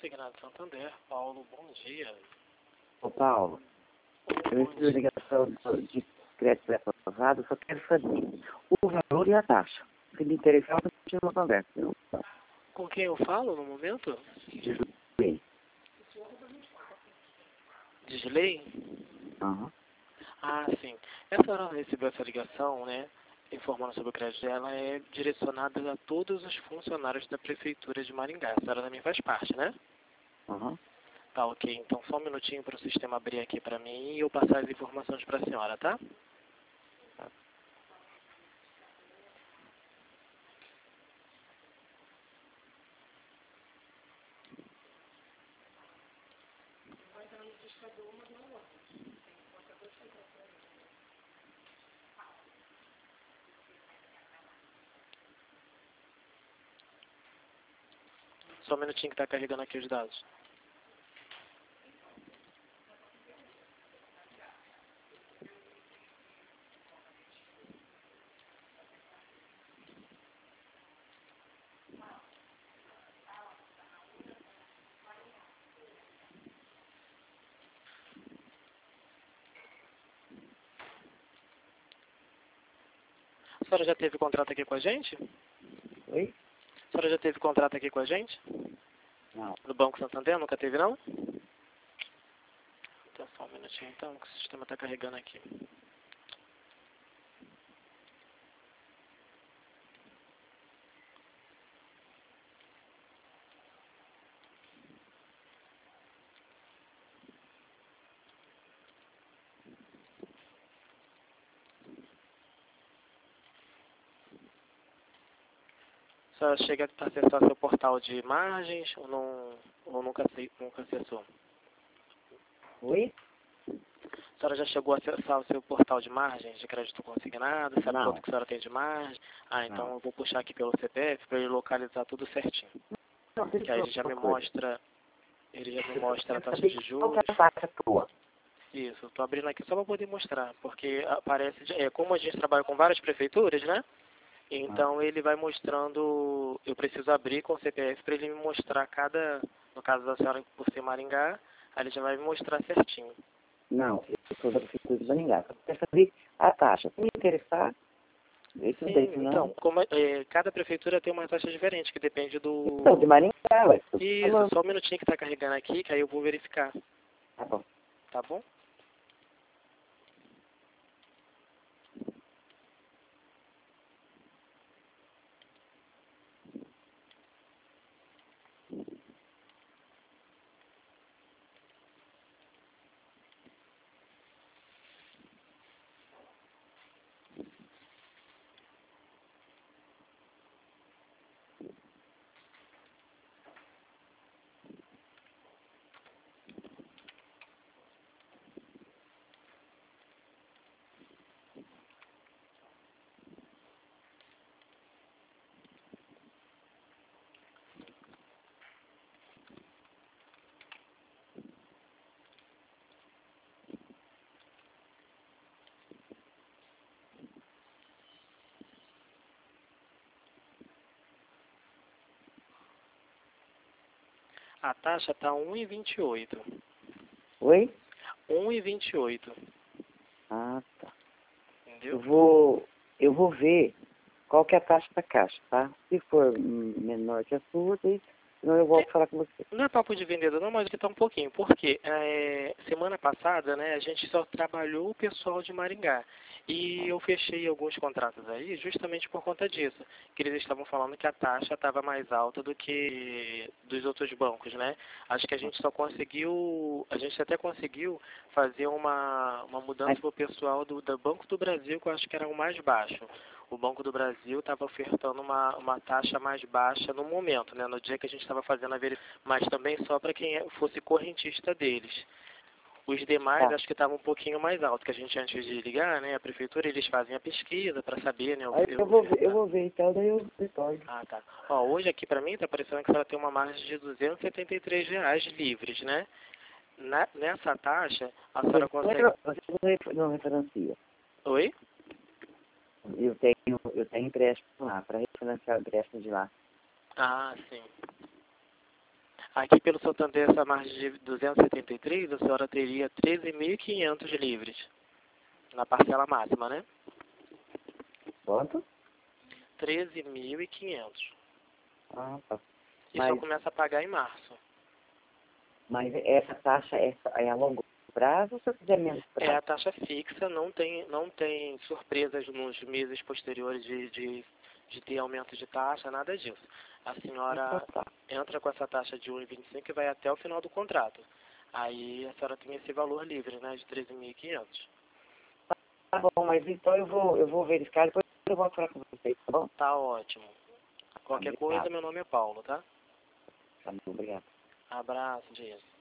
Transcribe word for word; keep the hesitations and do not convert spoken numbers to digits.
Consignado Santander. Paulo, bom dia. Ô Paulo, eu recebi a ligação de crédito pré-aprovado, só quero saber o valor e a taxa. Se me interessar, eu continuo uma conversa. Eu Com quem eu falo no momento? desculpei. Disley? Aham. Ah, sim. Essa hora ela recebeu essa ligação, né? Informando sobre o crédito dela, é direcionada a todos os funcionários da Prefeitura de Maringá. Essa hora também faz parte, né? Aham. Tá, ok. Então só um minutinho para o sistema abrir aqui para mim e eu passar as informações para a senhora, tá? Só um minutinho que está carregando aqui os dados. A senhora já teve contrato aqui com a gente? Oi? A senhora já teve contrato aqui com a gente? Não. No Banco Santander? Nunca teve, não? Então, só um minutinho, então, que o sistema está carregando aqui. A senhora chega a acessar seu portal de margens ou, não, ou nunca, nunca acessou? Oi? A senhora já chegou a acessar o seu portal de margens de crédito consignado? Sabe Não. quanto que a senhora tem de margem? Ah, então Não. eu vou puxar aqui pelo C P F para ele localizar tudo certinho. Não, deixa Que aí eu ele já me falar uma coisa. mostra, ele já me Eu mostra a quero taxa saber de qual que é juros. a taxa tua. Isso, estou abrindo aqui só para poder mostrar, porque aparece, de- é, como a gente trabalha com várias prefeituras, né? Ah. Então ele vai mostrando, eu preciso abrir com o C P F para ele me mostrar cada, no caso da senhora por ser Maringá, aí ele já vai me mostrar certinho. Não, eu sou da Prefeitura de Maringá. Eu quero saber a taxa. Se me interessar, isso Sim, daí, se não... então, como, é, cada prefeitura tem uma taxa diferente, que depende Então, de do... Maringá, ué. Eu tô Isso, falando. só um minutinho que está carregando aqui, que aí eu vou verificar, Tá bom. tá bom? A taxa está um e vinte e oito. Oi? um e vinte e oito, Ah, tá. Eu entendeu? vou, eu vou ver qual que é a taxa da caixa, tá? Se for hum, menor que a sua, daí, senão eu volto a falar com você. Não é papo de vendedor não, mas aqui tá um pouquinho. Por quê? É, semana passada, né, a gente só trabalhou o pessoal de Maringá. E eu fechei alguns contratos aí justamente por conta disso. Que eles estavam falando que a taxa estava mais alta do que dos outros bancos, né? Acho que a gente só conseguiu, a gente até conseguiu fazer uma, uma mudança Mas, para o pessoal do, do Banco do Brasil, que eu acho que era o mais baixo. O Banco do Brasil estava ofertando uma, uma taxa mais baixa no momento, né, no dia que a gente estava fazendo a verificação, mas também só para quem é- fosse correntista deles. Os demais tá. acho que estavam um pouquinho mais alto, que a gente antes de ligar, né, a prefeitura, eles fazem a pesquisa para saber, né, Aí of- eu vou ver, eu ofertar. vou ver então, daí eu retorno. Ah, tá. Ó, hoje aqui para mim está parecendo que a senhora tem uma margem de duzentos e setenta e três reais livres, né? Na, nessa taxa, a senhora Você não consegue... refer- você não refer- não referencia. Oi? Eu tenho, eu tenho empréstimo lá, para refinanciar o empréstimo de lá. Ah, sim. Aqui pelo Santander, essa margem de duzentos e setenta e três, a senhora teria treze mil e quinhentos livres, na parcela máxima, né? Quanto? treze mil e quinhentos. Ah, tá. E Mas, só começa a pagar em março. mas essa taxa é, é a longo prazo ou se eu quiser menos prazo? É a taxa fixa, não tem, não tem surpresas nos meses posteriores de, de, de ter aumento de taxa, nada disso. A senhora Então, tá. entra com essa taxa de um vírgula vinte e cinco e vai até o final do contrato. Aí a senhora tem esse valor livre, né, de treze mil e quinhentos. Tá bom, mas então eu vou, eu vou verificar, depois eu vou falar com vocês, tá bom? Tá ótimo. Qualquer Obrigado. coisa, meu nome é Paulo, tá? Tá bom, obrigado. Abraço, Dias.